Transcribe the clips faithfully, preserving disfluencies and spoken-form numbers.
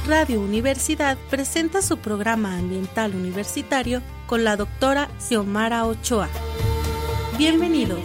Radio Universidad presenta su programa ambiental universitario con la doctora Xiomara Ochoa. Bienvenidos.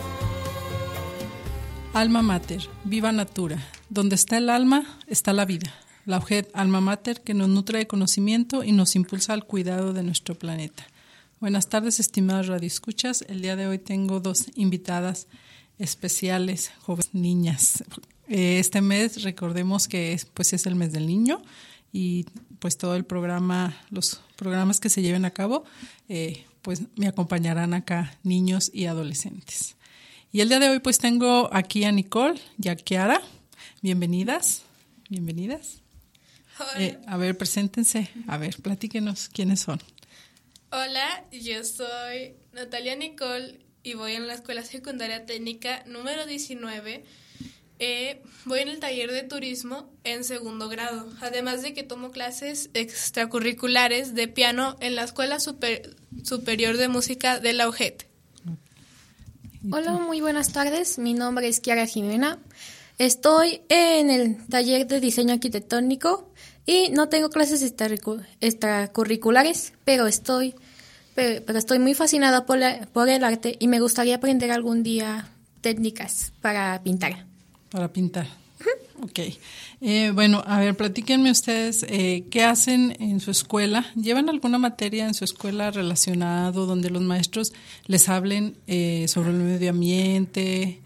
Alma Mater, Viva Natura. Donde está el alma, está la vida. La U G E D Alma Mater que nos nutre de conocimiento y nos impulsa al cuidado de nuestro planeta. Buenas tardes, estimados radioescuchas. El día de hoy tengo dos invitadas especiales, jóvenes niñas. Este mes, recordemos que es, pues es el mes del niño y pues todo el programa, los programas que se lleven a cabo, eh, pues me acompañarán acá niños y adolescentes. Y el día de hoy pues tengo aquí a Nicole y a Kiara. Bienvenidas, bienvenidas. Eh, a ver, preséntense, a ver, platíquenos quiénes son. Hola, yo soy Natalia Nicole y voy en la Escuela Secundaria Técnica número diecinueve. Eh, voy en el taller de turismo en segundo grado, además de que tomo clases extracurriculares de piano en la Escuela Super, Superior de Música de la U G E D. Hola, muy buenas tardes, mi nombre es Kiara Jimena, estoy en el taller de diseño arquitectónico y no tengo clases extracurriculares, pero estoy, pero, pero estoy muy fascinada por, la, por el arte y me gustaría aprender algún día técnicas para pintar. Para pintar. Uh-huh. Ok. Eh, bueno, a ver, platíquenme ustedes, eh, ¿qué hacen en su escuela? ¿Llevan alguna materia en su escuela relacionado donde los maestros les hablen eh, sobre el medio ambiente?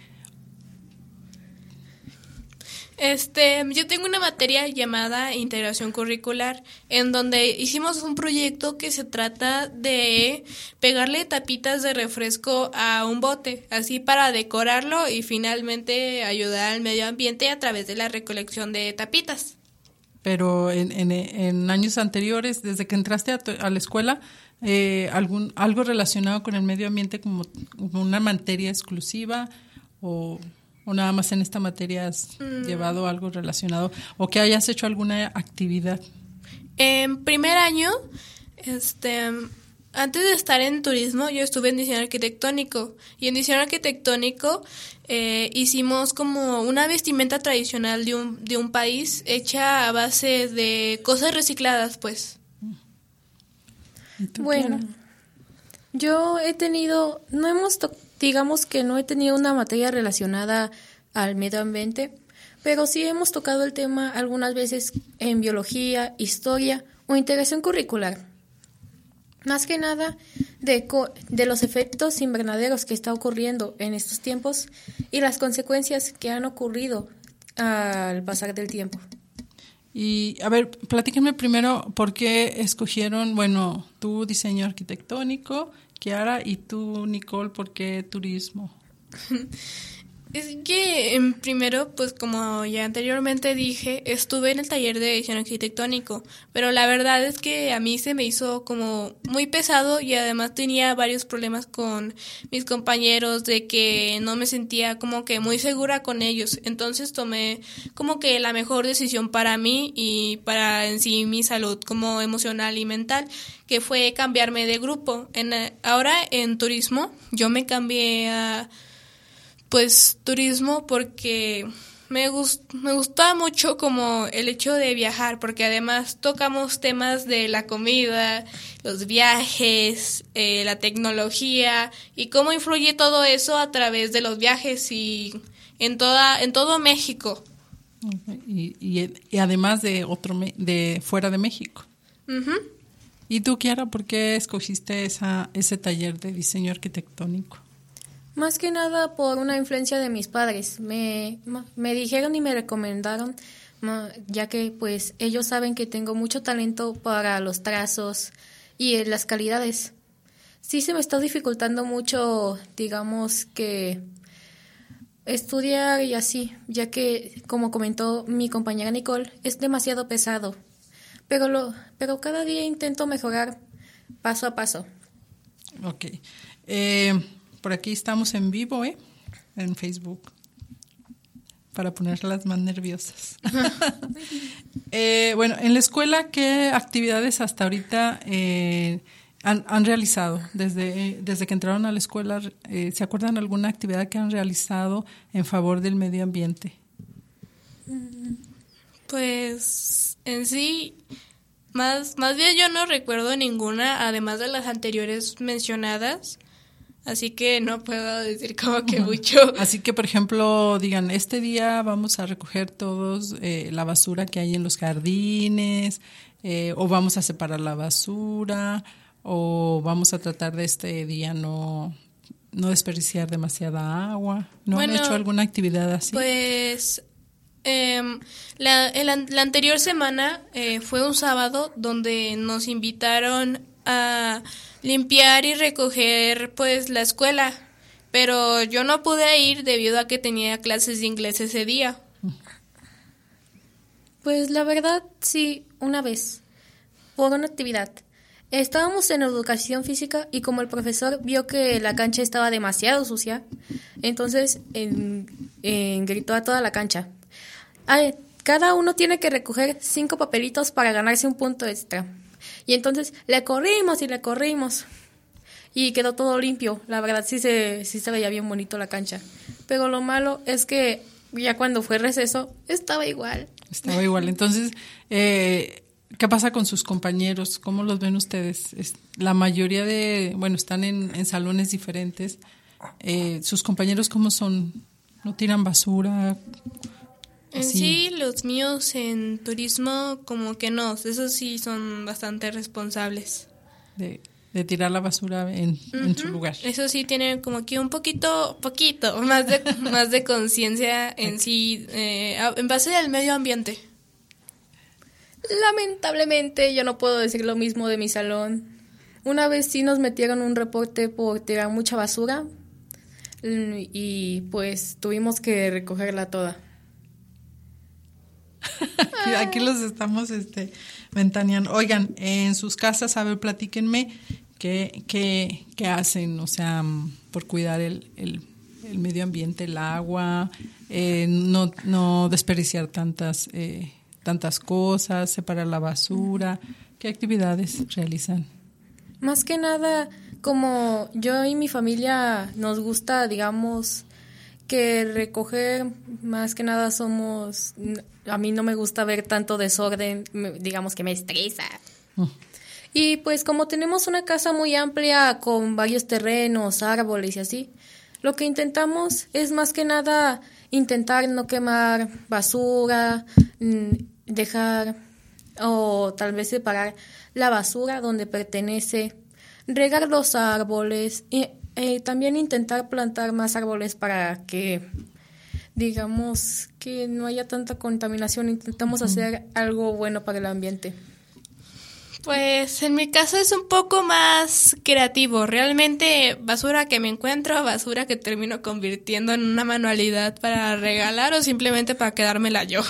Este, yo tengo una materia llamada integración curricular, en donde hicimos un proyecto que se trata de pegarle tapitas de refresco a un bote, así para decorarlo y finalmente ayudar al medio ambiente a través de la recolección de tapitas. Pero en, en, en años anteriores, desde que entraste a, tu, a la escuela, eh, algún algo relacionado con el medio ambiente como, como una materia exclusiva o... ¿O nada más en esta materia has mm. llevado algo relacionado? ¿O que hayas hecho alguna actividad? En primer año, este, antes de estar en turismo, yo estuve en diseño arquitectónico. Y en diseño arquitectónico eh, hicimos como una vestimenta tradicional de un, de un país hecha a base de cosas recicladas, pues. Bueno, yo he tenido, no hemos tocado, digamos que no he tenido una materia relacionada al medio ambiente, pero sí hemos tocado el tema algunas veces en biología, historia o integración curricular. Más que nada de, co- de los efectos invernaderos que está ocurriendo en estos tiempos y las consecuencias que han ocurrido al pasar del tiempo. Y, a ver, platíquenme primero por qué escogieron, bueno, tú diseño arquitectónico, Kiara, y tú, Nicole, ¿por qué turismo? Es que en primero, pues como ya anteriormente dije, estuve en el taller de diseño arquitectónico, pero la verdad es que a mí se me hizo como muy pesado y además tenía varios problemas con mis compañeros de que no me sentía como que muy segura con ellos, entonces tomé como que la mejor decisión para mí y para en sí mi salud como emocional y mental, que fue cambiarme de grupo. En, ahora en turismo yo me cambié a pues turismo porque me gust, me gustaba mucho como el hecho de viajar, porque además tocamos temas de la comida, los viajes, eh, la tecnología y cómo influye todo eso a través de los viajes y en toda en todo México. Y, y, y además de otro de fuera de México. Uh-huh. ¿Y tú, Kiara, por qué escogiste esa ese taller de diseño arquitectónico? Más que nada por una influencia de mis padres. Me, me dijeron y me recomendaron, ya que pues ellos saben que tengo mucho talento para los trazos y las calidades. Sí se me está dificultando mucho, digamos que estudiar y así, ya que como comentó mi compañera Nicole, es demasiado pesado. Pero lo, pero cada día intento mejorar paso a paso. Ok. Eh... Por aquí estamos en vivo, ¿eh? En Facebook, para ponerlas más nerviosas. eh, bueno, en la escuela, ¿qué actividades hasta ahorita eh, han, han realizado? Desde, desde que entraron a la escuela, eh, ¿se acuerdan de alguna actividad que han realizado en favor del medio ambiente? Pues en sí, más, más bien yo no recuerdo ninguna, además de las anteriores mencionadas. Así que no puedo decir como que mucho. Así que, por ejemplo, digan, este día vamos a recoger todos eh, la basura que hay en los jardines, eh, o vamos a separar la basura, o vamos a tratar de este día no, no desperdiciar demasiada agua. ¿No bueno, han hecho alguna actividad así? Pues eh, la, el, la anterior semana eh, fue un sábado donde nos invitaron a limpiar y recoger pues la escuela, pero yo no pude ir debido a que tenía clases de inglés ese día. Pues la verdad sí, una vez, por una actividad. Estábamos en educación física y como el profesor vio que la cancha estaba demasiado sucia, entonces en, en, gritó a toda la cancha: Ay, cada uno tiene que recoger cinco papelitos para ganarse un punto extra. Y entonces le corrimos y le corrimos y quedó todo limpio. La verdad sí se, sí se veía bien bonito la cancha. Pero lo malo es que ya cuando fue receso estaba igual. Estaba igual. Entonces, eh, ¿qué pasa con sus compañeros? ¿Cómo los ven ustedes? Es, la mayoría de, bueno, están en, en salones diferentes. Eh, ¿Sus compañeros cómo son? ¿No tiran basura? En Así. Sí, los míos en turismo como que no, esos sí son bastante responsables. De, de tirar la basura en, uh-huh. en su lugar. Eso sí tienen como que un poquito, poquito, más de, más de conciencia en okay. sí, eh, en base al medio ambiente. Lamentablemente yo no puedo decir lo mismo de mi salón. Una vez sí nos metieron un reporte por tirar mucha basura y pues tuvimos que recogerla toda. Aquí, aquí los estamos este, ventaneando. Oigan, en sus casas, a ver, platíquenme qué, qué, qué hacen, o sea, por cuidar el, el, el medio ambiente, el agua, eh, no, no desperdiciar tantas, eh, tantas cosas, separar la basura. ¿Qué actividades realizan? Más que nada, como yo y mi familia nos gusta, digamos, que recoger, más que nada somos, a mí no me gusta ver tanto desorden, digamos que me estresa. Mm. Y pues como tenemos una casa muy amplia con varios terrenos, árboles y así, lo que intentamos es más que nada intentar no quemar basura, dejar o tal vez separar la basura donde pertenece, regar los árboles y Eh, también intentar plantar más árboles para que, digamos, que no haya tanta contaminación. Intentamos uh-huh. hacer algo bueno para el ambiente. Pues en mi caso es un poco más creativo. Realmente basura que me encuentro, basura que termino convirtiendo en una manualidad para regalar o simplemente para quedármela yo.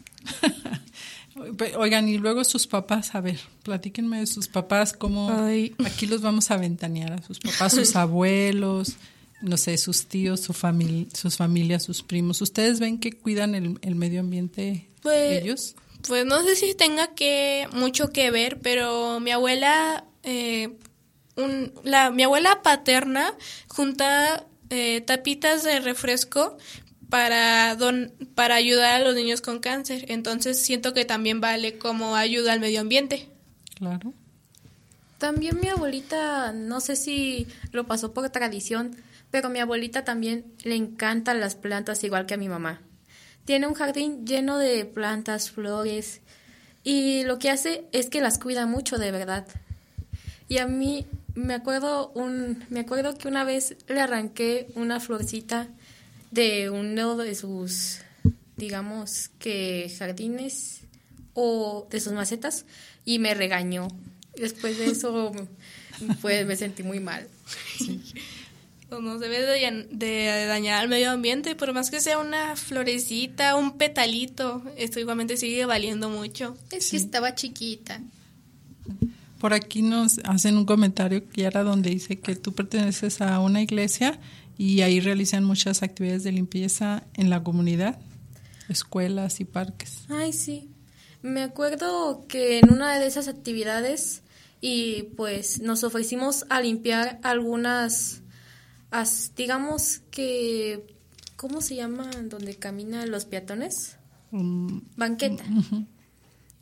Oigan, y luego sus papás, a ver, platíquenme de sus papás, cómo Ay. Aquí los vamos a ventanear, a sus papás, sus abuelos, no sé, sus tíos, su familia, sus familias, sus primos. ¿Ustedes ven que cuidan el, el medio ambiente pues, ellos? Pues no sé si tenga que mucho que ver, pero mi abuela, eh, un, la, mi abuela paterna junta eh, tapitas de refresco para don para ayudar a los niños con cáncer. Entonces siento que también vale como ayuda al medio ambiente. Claro. También mi abuelita, no sé si lo pasó por tradición, pero mi abuelita también le encantan las plantas igual que a mi mamá. Tiene un jardín lleno de plantas, flores, y lo que hace es que las cuida mucho, de verdad. Y a mí me acuerdo un me acuerdo que una vez le arranqué una florcita de uno de sus, digamos, que jardines o de sus macetas y me regañó. Después de eso, pues me sentí muy mal. Sí. Pues no se debe de, de dañar el medio ambiente, por más que sea una florecita, un petalito, esto igualmente sigue valiendo mucho. Es que sí. Estaba chiquita. Por aquí nos hacen un comentario, Kiara, donde dice que tú perteneces a una iglesia y ahí realizan muchas actividades de limpieza en la comunidad, escuelas y parques. Ay, sí. Me acuerdo que en una de esas actividades y pues nos ofrecimos a limpiar algunas, as, digamos que, ¿cómo se llama? Donde caminan los peatones. Um, Banqueta. Uh-huh.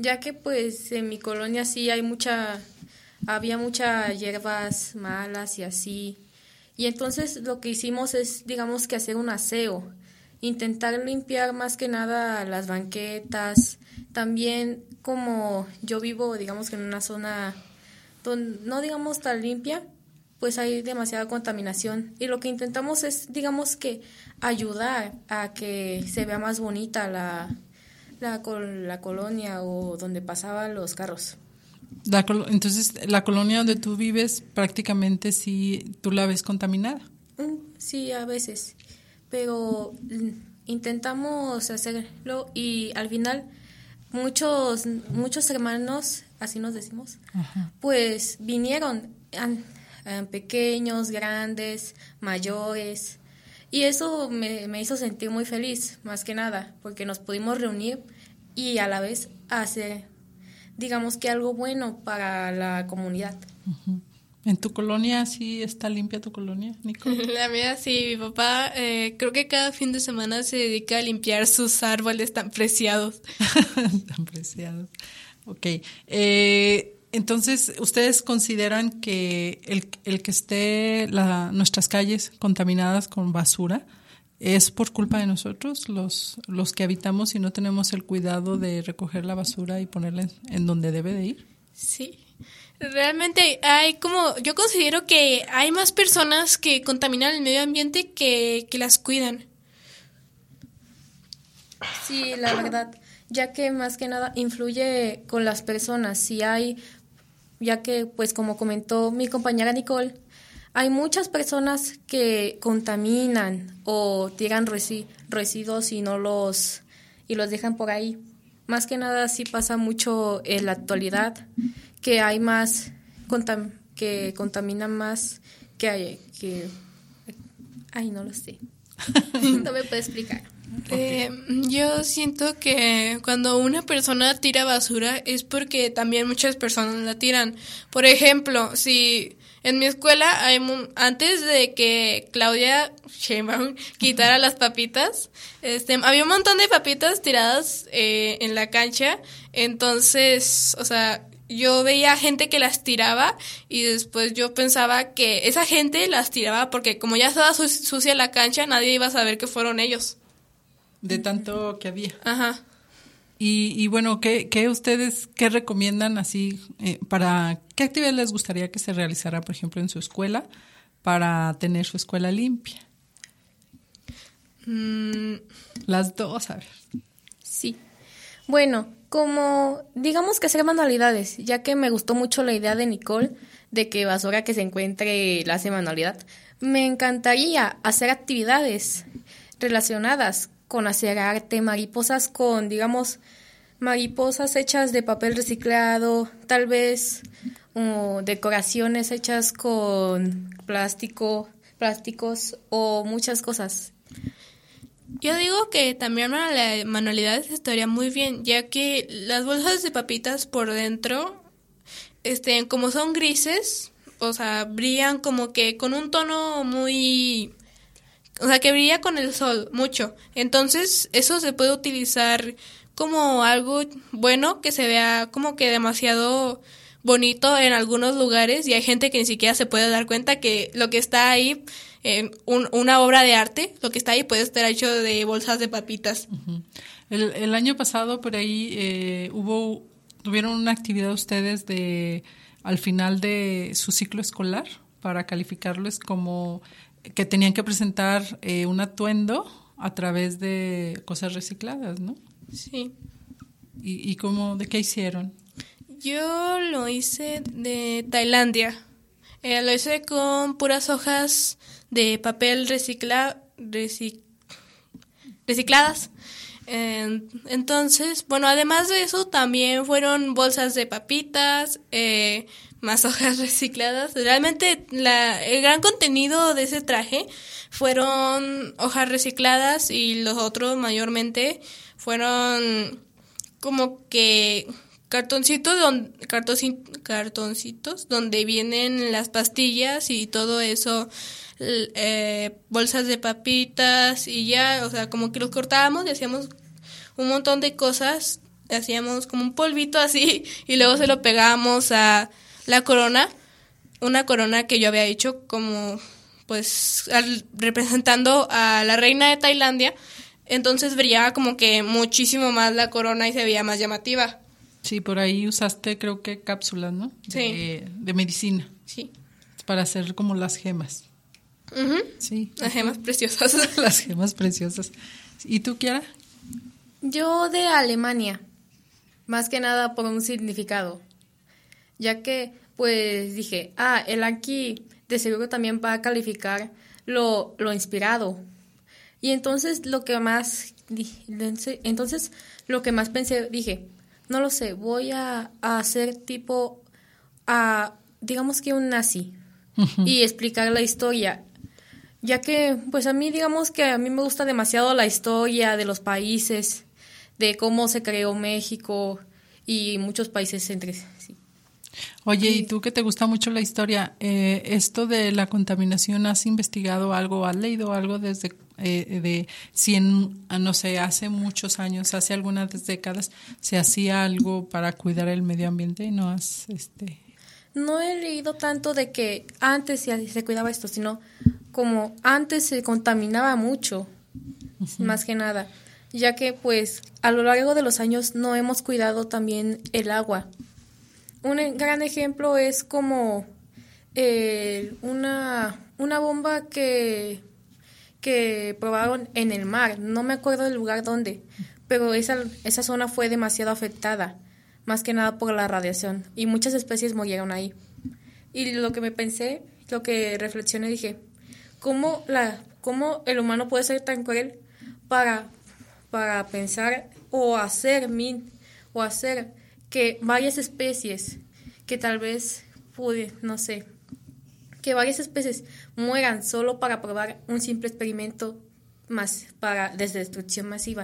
ya que pues en mi colonia sí hay mucha, había muchas hierbas malas y así. Y entonces lo que hicimos es, digamos que hacer un aseo, intentar limpiar más que nada las banquetas. También como yo vivo, digamos que en una zona donde no digamos tan limpia, pues hay demasiada contaminación. Y lo que intentamos es, digamos que ayudar a que se vea más bonita la, la, la colonia o donde pasaban los carros. La, entonces, la colonia donde tú vives prácticamente sí, tú la ves contaminada. Sí, a veces, pero intentamos hacerlo y al final muchos muchos hermanos, así nos decimos, ajá, pues vinieron, an, an, pequeños, grandes, mayores, y eso me, me hizo sentir muy feliz, más que nada, porque nos pudimos reunir y a la vez hacer, digamos que algo bueno para la comunidad. Uh-huh. ¿En tu colonia sí está limpia tu colonia, Nico? La mía sí, mi papá eh, creo que cada fin de semana se dedica a limpiar sus árboles tan preciados. Tan preciados, ok. Eh, entonces, ¿ustedes consideran que el, el que esté la, nuestras calles contaminadas con basura es por culpa de nosotros, los, los que habitamos y no tenemos el cuidado de recoger la basura y ponerla en, en donde debe de ir? Sí. Realmente hay como, yo considero que hay más personas que contaminan el medio ambiente que, que las cuidan. Sí, la verdad, ya que más que nada influye con las personas. Si hay, ya que pues como comentó mi compañera Nicole, hay muchas personas que contaminan o tiran resi- residuos y no los y los dejan por ahí. Más que nada sí pasa mucho en la actualidad, que hay más contam- que contaminan más que hay que ay no lo sé. No me puedo explicar. Eh, yo siento que cuando una persona tira basura es porque también muchas personas la tiran. Por ejemplo, si en mi escuela hay antes de que Claudia Sheinbaum quitara las papitas, este, había un montón de papitas tiradas eh, en la cancha. Entonces, o sea, yo veía gente que las tiraba y después yo pensaba que esa gente las tiraba porque como ya estaba su- sucia la cancha, nadie iba a saber que fueron ellos. De tanto que había. Ajá. Y, y bueno, ¿qué, qué ustedes, qué recomiendan así eh, para, qué actividad les gustaría que se realizara, por ejemplo, en su escuela para tener su escuela limpia? Mm. Las dos, a ver. Sí. Bueno, como digamos que hacer manualidades, ya que me gustó mucho la idea de Nicole de que basura que se encuentre la hace manualidad, me encantaría hacer actividades relacionadas con hacer arte, mariposas con, digamos, mariposas hechas de papel reciclado, tal vez o decoraciones hechas con plástico, plásticos o muchas cosas. Yo digo que también la manualidades estaría muy bien, ya que las bolsas de papitas por dentro, este, como son grises, o sea, brillan como que con un tono muy, o sea, que brilla con el sol mucho. Entonces, eso se puede utilizar como algo bueno, que se vea como que demasiado bonito en algunos lugares, y hay gente que ni siquiera se puede dar cuenta que lo que está ahí, eh, un, una obra de arte, lo que está ahí puede estar hecho de bolsas de papitas. Uh-huh. El, el año pasado por ahí eh, hubo, tuvieron una actividad ustedes de al final de su ciclo escolar para calificarlos como que tenían que presentar eh, un atuendo a través de cosas recicladas, ¿no? Sí. ¿Y, y cómo, de qué hicieron? Yo lo hice de Tailandia. Eh, lo hice con puras hojas de papel recicla, recic, recicladas. Eh, entonces, bueno, además de eso, también fueron bolsas de papitas, eh, más hojas recicladas. Realmente la, el gran contenido de ese traje fueron hojas recicladas, y los otros mayormente fueron como que cartoncitos don, cartoncitos, cartoncitos donde vienen las pastillas y todo eso, eh, bolsas de papitas, y ya, o sea, como que los cortábamos y hacíamos un montón de cosas hacíamos como un polvito así y luego se lo pegábamos a la corona, una corona que yo había hecho como pues al, representando a la reina de Tailandia, entonces brillaba como que muchísimo más la corona y se veía más llamativa. Sí, por ahí usaste creo que cápsulas, ¿no? De, Sí. de medicina. Sí. Para hacer como las gemas. Uh-huh. Sí. Las gemas preciosas. Las gemas preciosas. ¿Y tú, Kiara? Yo de Alemania, más que nada por un significado, ya que pues dije, ah, el aquí de seguro también va a calificar lo, lo inspirado. Y entonces lo que más, entonces lo que más pensé, dije, no lo sé, voy a, a hacer tipo, a, digamos que un nazi, uh-huh. y explicar la historia, ya que pues a mí digamos que a mí me gusta demasiado la historia de los países, de cómo se creó México y muchos países entre sí. Oye, ¿y tú que te gusta mucho la historia, eh, esto de la contaminación, has investigado algo, has leído algo desde eh, de si en, no sé, hace muchos años, hace algunas décadas, se hacía algo para cuidar el medio ambiente y no has, este... No he leído tanto de que antes se, se cuidaba esto, sino como antes se contaminaba mucho, uh-huh. más que nada, ya que pues a lo largo de los años no hemos cuidado también el agua. Un gran ejemplo es como eh, una, una bomba que, que probaron en el mar, no me acuerdo del lugar dónde, pero esa, esa zona fue demasiado afectada, más que nada por la radiación, y muchas especies murieron ahí. Y lo que me pensé, lo que reflexioné, dije, ¿cómo, la, cómo el humano puede ser tan cruel para, para pensar o hacer, min, o hacer que varias especies, que tal vez, pude, no sé, que varias especies mueran solo para probar un simple experimento más para desde destrucción masiva?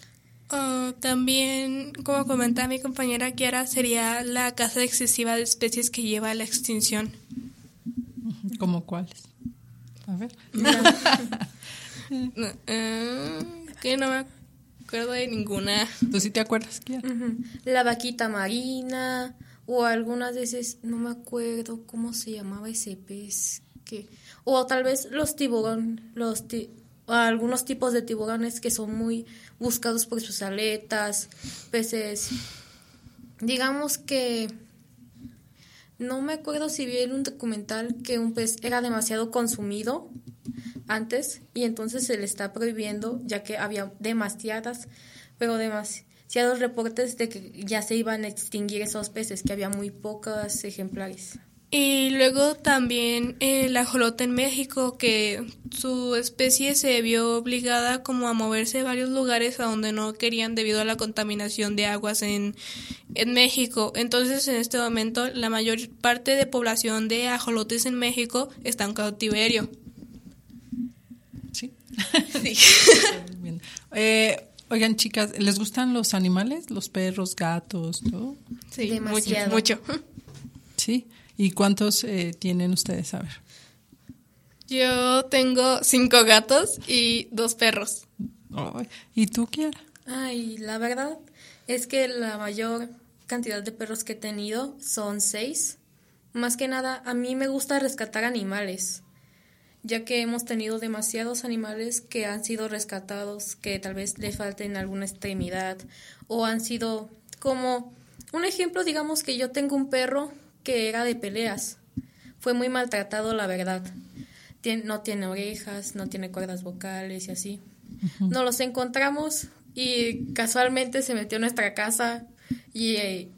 Uh, también, como comentaba mi compañera Kiara, sería la caza excesiva de especies que lleva a la extinción. ¿Cómo cuáles? A ver. No. no, uh, que no me acuerdo de ninguna. ¿Tú sí te acuerdas, Kiara? Uh-huh. La vaquita marina, o algunas veces, no me acuerdo cómo se llamaba ese pez, que, o tal vez los tiburones, los ti, algunos tipos de tiburones que son muy buscados por sus aletas, peces, digamos que, no me acuerdo si vi en un documental que un pez era demasiado consumido antes y entonces se le está prohibiendo ya que había demasiadas, pero demasiados reportes de que ya se iban a extinguir esos peces, que había muy pocos ejemplares. Y luego también el ajolote en México, que su especie se vio obligada como a moverse de varios lugares a donde no querían debido a la contaminación de aguas en, en México. Entonces, en este momento, la mayor parte de población de ajolotes en México está en cautiverio. Sí. Sí. Bien. Eh, oigan, chicas, ¿les gustan los animales? ¿Los perros, gatos, todo? Sí, demasiado. mucho, mucho. Sí. ¿Y cuántos eh, tienen ustedes? A ver. Yo tengo cinco gatos y dos perros. Oh, ¿y tú, Kiara? Ay, la verdad es que la mayor cantidad de perros que he tenido son seis. Más que nada, a mí me gusta rescatar animales, ya que hemos tenido demasiados animales que han sido rescatados, que tal vez les falten alguna extremidad, o han sido como un ejemplo, digamos que yo tengo un perro que era de peleas. Fue muy maltratado, la verdad. Tien, no tiene orejas, no tiene cuerdas vocales y así. Uh-huh. Nos los encontramos y casualmente se metió en nuestra casa y,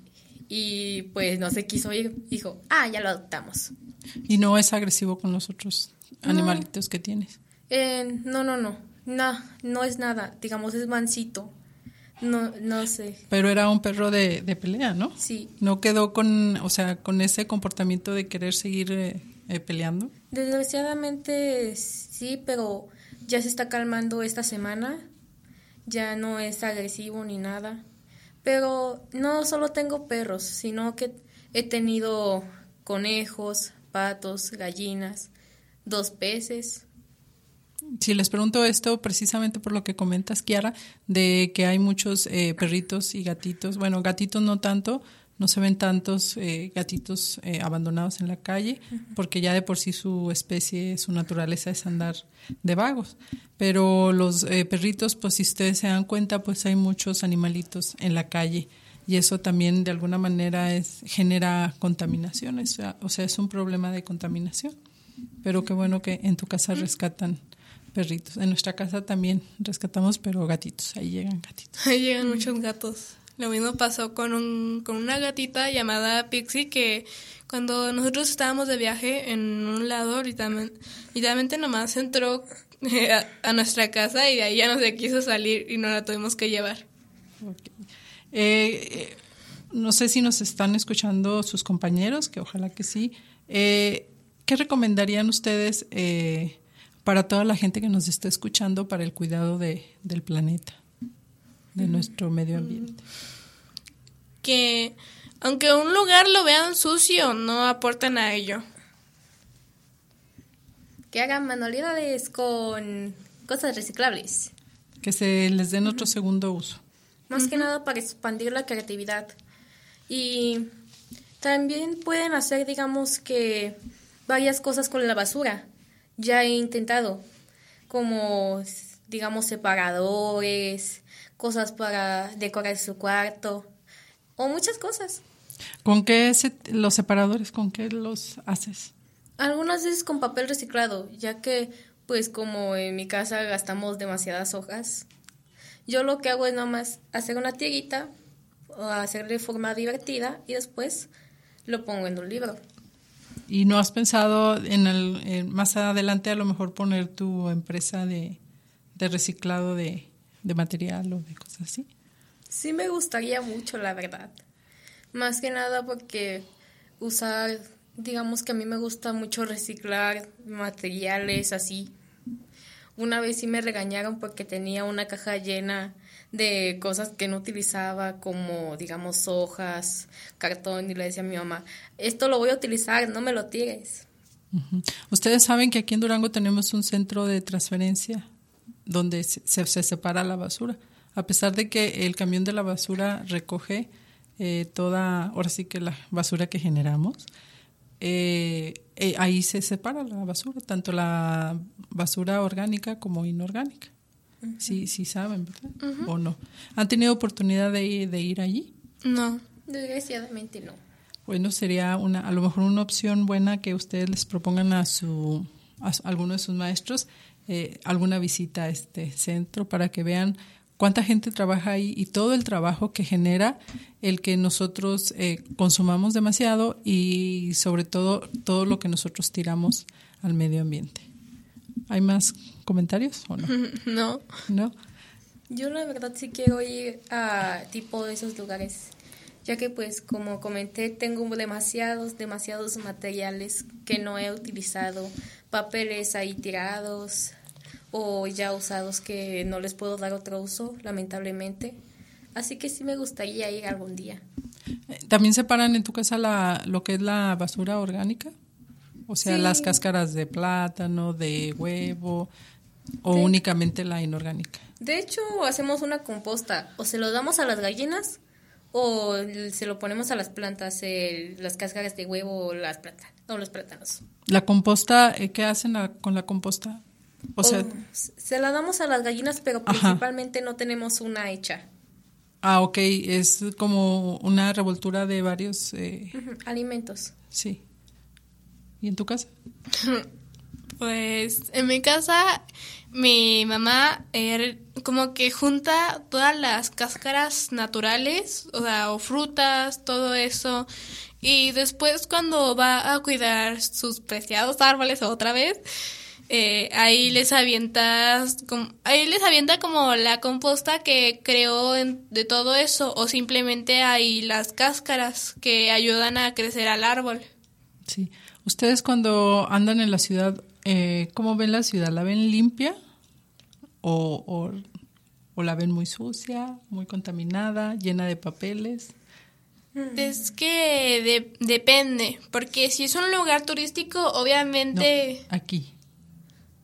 y pues no se quiso ir. Dijo, ah, ya lo adoptamos. ¿Y no es agresivo con los otros animalitos no, que tienes? Eh, no, no, no. No, no es nada. Digamos, es mansito. No, no sé. Pero era un perro de, de pelea, ¿no? Sí. ¿No quedó con, o sea, con ese comportamiento de querer seguir eh, eh, peleando? Desgraciadamente sí, pero ya se está calmando esta semana. Ya no es agresivo ni nada. Pero no solo tengo perros, sino que he tenido conejos, patos, gallinas, dos peces. Sí, les pregunto esto precisamente por lo que comentas, Kiara, de que hay muchos eh, perritos y gatitos. Bueno, gatitos no tanto, no se ven tantos eh, gatitos eh, abandonados en la calle, porque ya de por sí su especie, su naturaleza es andar de vagos. Pero los eh, perritos, pues si ustedes se dan cuenta, pues hay muchos animalitos en la calle. Y eso también de alguna manera es, genera contaminación, o sea, o sea, es un problema de contaminación. Pero qué bueno que en tu casa rescatan perritos. En nuestra casa también rescatamos, pero gatitos, ahí llegan gatitos. Ahí llegan muchos gatos. Lo mismo pasó con, un, con una gatita llamada Pixie, que cuando nosotros estábamos de viaje en un lado, literalmente, literalmente nomás entró eh, a, a nuestra casa y de ahí ya no se quiso salir y nos la tuvimos que llevar. Okay. Eh, no sé si nos están escuchando sus compañeros, que ojalá que sí. Eh, ¿Qué recomendarían ustedes eh, para toda la gente que nos está escuchando para el cuidado de, del planeta, de nuestro medio ambiente? Que aunque un lugar lo vean sucio, no aporten a ello. Que hagan manualidades con cosas reciclables. Que se les den otro segundo uso. Más uh-huh. que nada para expandir la creatividad. Y también pueden hacer, digamos que, varias cosas con la basura. Ya he intentado, como, digamos, separadores, cosas para decorar su cuarto, o muchas cosas. ¿Con qué se, los separadores, con qué los haces? Algunas veces con papel reciclado, ya que, pues, como en mi casa gastamos demasiadas hojas, yo lo que hago es nomás hacer una tirita, o hacerle forma divertida, y después lo pongo en un libro. ¿Y no has pensado en el en más adelante a lo mejor poner tu empresa de, de reciclado de, de material o de cosas así? Sí me gustaría mucho, la verdad. Más que nada porque usar, digamos que a mí me gusta mucho reciclar materiales así. Una vez sí me regañaron porque tenía una caja llena de cosas que no utilizaba, como, digamos, hojas, cartón, y le decía a mi mamá, esto lo voy a utilizar, no me lo tires. Uh-huh. Ustedes saben que aquí en Durango tenemos un centro de transferencia donde se, se, se separa la basura. A pesar de que el camión de la basura recoge eh, toda, ahora sí que la basura que generamos, eh, eh, ahí se separa la basura, tanto la basura orgánica como inorgánica. Uh-huh. Sí, sí saben, ¿verdad? Uh-huh. ¿O no? ¿Han tenido oportunidad de ir, de ir allí? No. Desgraciadamente no. Bueno, sería una, a lo mejor una opción buena que ustedes les propongan a su, a, a alguno de sus maestros eh, alguna visita a este centro para que vean cuánta gente trabaja ahí y todo el trabajo que genera el que nosotros eh, consumamos demasiado y sobre todo todo lo que nosotros tiramos al medio ambiente. ¿Hay más comentarios o no? No. ¿No? Yo la verdad sí quiero ir a tipo de esos lugares, ya que pues como comenté tengo demasiados, demasiados materiales que no he utilizado, papeles ahí tirados o ya usados que no les puedo dar otro uso, lamentablemente. Así que sí me gustaría ir algún día. ¿También separan en tu casa la, lo que es la basura orgánica? O sea, sí. Las cáscaras de plátano, de huevo, o de, únicamente la inorgánica. De hecho, hacemos una composta. O se lo damos a las gallinas, o se lo ponemos a las plantas, el, las cáscaras de huevo o, las plata, o los plátanos. ¿La composta, qué hacen la, con la composta? O, o sea, se la damos a las gallinas, pero principalmente ajá. no tenemos una hecha. Ah, ok. Es como una revoltura de varios... Eh, uh-huh. alimentos. Sí. ¿Y en tu casa? Pues en mi casa mi mamá eh, como que junta todas las cáscaras naturales, o sea, o frutas, todo eso, y después cuando va a cuidar sus preciados árboles otra vez, eh, ahí les avientas, como, ahí les avienta como la composta que creó en, de todo eso, o simplemente ahí las cáscaras que ayudan a crecer al árbol. Sí. ¿Ustedes cuando andan en la ciudad, eh, cómo ven la ciudad? ¿La ven limpia o, o, o la ven muy sucia, muy contaminada, llena de papeles? Es que de, depende, porque si es un lugar turístico, obviamente... No, aquí.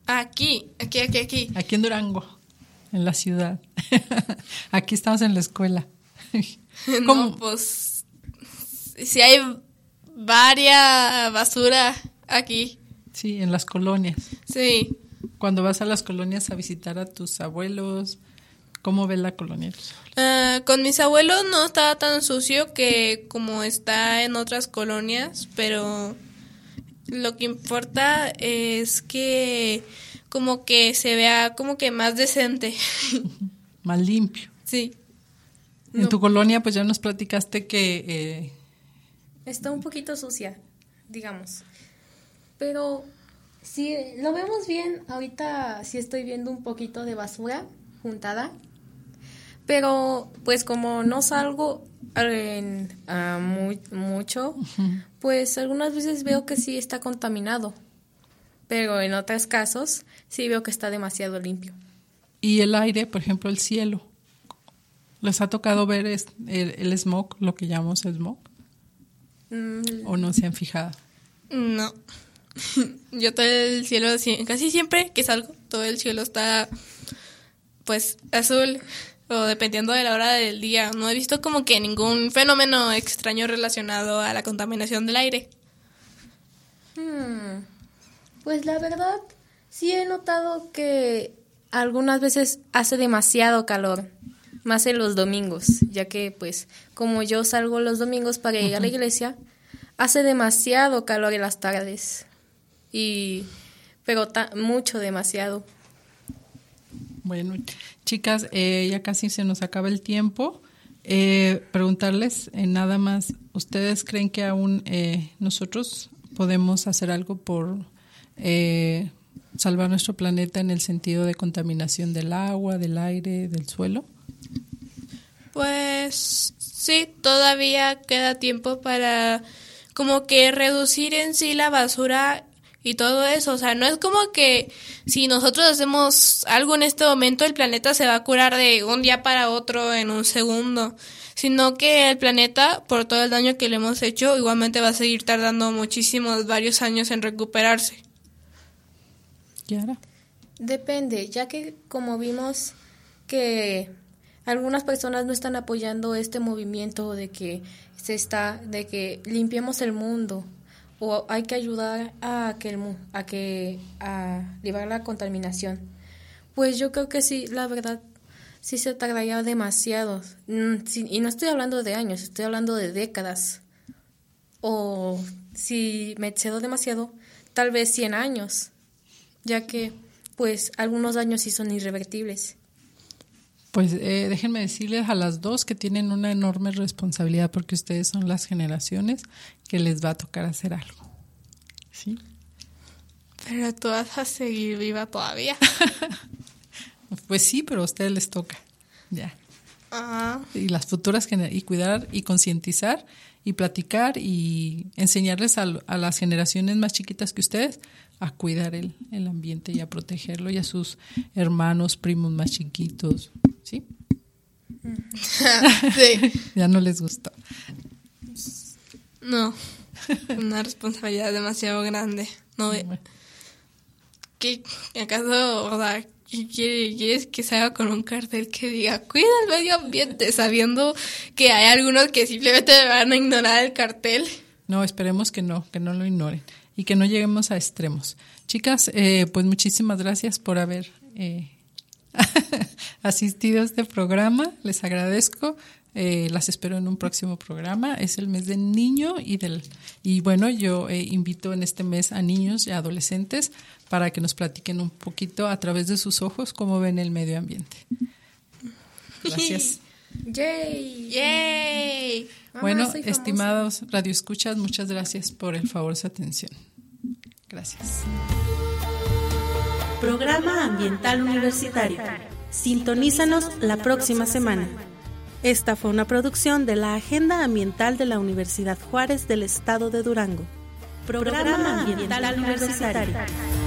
Aquí, aquí, aquí, aquí. Aquí en Durango, en la ciudad. Aquí estamos en la escuela. ¿Cómo? No, pues si hay varias basura aquí. Sí, en las colonias. Sí. Cuando vas a las colonias a visitar a tus abuelos, ¿cómo ves la colonia? Uh, con mis abuelos no estaba tan sucio que como está en otras colonias, pero lo que importa es que como que se vea como que más decente. Más limpio. Sí. En No. tu colonia, pues ya nos platicaste que... Eh, Está un poquito sucia, digamos. Pero si lo vemos bien, ahorita sí estoy viendo un poquito de basura juntada. Pero pues como no salgo en, uh, muy, mucho, uh-huh. pues algunas veces veo que sí está contaminado. Pero en otros casos sí veo que está demasiado limpio. Y el aire, por ejemplo, el cielo. ¿Les ha tocado ver el, el smog, lo que llamamos smog? Mm. ¿O no se han fijado? No. Yo todo el cielo, casi siempre que salgo, todo el cielo está pues azul, o dependiendo de la hora del día. No he visto como que ningún fenómeno extraño relacionado a la contaminación del aire. Hmm. Pues la verdad, sí he notado que algunas veces hace demasiado calor, más en los domingos, ya que pues como yo salgo los domingos para ir uh-huh. a la iglesia, hace demasiado calor en las tardes, y pero ta- mucho, demasiado. Bueno, chicas, eh, ya casi se nos acaba el tiempo. Eh, preguntarles eh, nada más, ¿ustedes creen que aún eh, nosotros podemos hacer algo por eh, salvar nuestro planeta en el sentido de contaminación del agua, del aire, del suelo? Pues sí, todavía queda tiempo para como que reducir en sí la basura y todo eso. O sea, no es como que si nosotros hacemos algo en este momento el planeta se va a curar de un día para otro en un segundo, sino que el planeta, por todo el daño que le hemos hecho, igualmente va a seguir tardando muchísimos, varios años en recuperarse. ¿Yara? Depende, ya que como vimos que algunas personas no están apoyando este movimiento de que se está, de que limpiemos el mundo, o hay que ayudar a que el, a que a liberar la contaminación. Pues yo creo que sí, la verdad, sí se tardaría demasiado. Mm, sí, y no estoy hablando de años, estoy hablando de décadas. O si me excedo demasiado, tal vez cien años, ya que pues algunos daños sí son irrevertibles. Pues eh, déjenme decirles a las dos que tienen una enorme responsabilidad porque ustedes son las generaciones que les va a tocar hacer algo. ¿Sí? Pero tú vas a seguir viva todavía. Pues sí, pero a ustedes les toca. Ya. Uh-huh. Y las futuras gener- y cuidar y concientizar y platicar y enseñarles a, a las generaciones más chiquitas que ustedes a cuidar el, el ambiente y a protegerlo, y a sus hermanos, primos más chiquitos. ¿Sí? Sí. Ya no les gustó. No. Una responsabilidad demasiado grande. No, Bueno. ¿qué, ¿Acaso, o sea, quieres que se haga con un cartel que diga cuida el medio ambiente, sabiendo que hay algunos que simplemente van a ignorar el cartel? No, esperemos que no, que no lo ignoren y que no lleguemos a extremos. Chicas, eh, pues muchísimas gracias por haber eh, asistido a este programa. Les agradezco. Eh, las espero en un próximo programa. Es el mes del niño y del y bueno, yo eh, invito en este mes a niños y adolescentes para que nos platiquen un poquito a través de sus ojos cómo ven el medio ambiente. Gracias. ¡Yay! ¡Yay! Bueno, Mamá, soy famosa. estimados radioescuchas, muchas gracias por el favor de su atención. Gracias. Programa Ambiental Universitario. Sintonízanos la próxima semana. Esta fue una producción de la Agenda Ambiental de la Universidad Juárez del Estado de Durango. Programa Ambiental Universitario.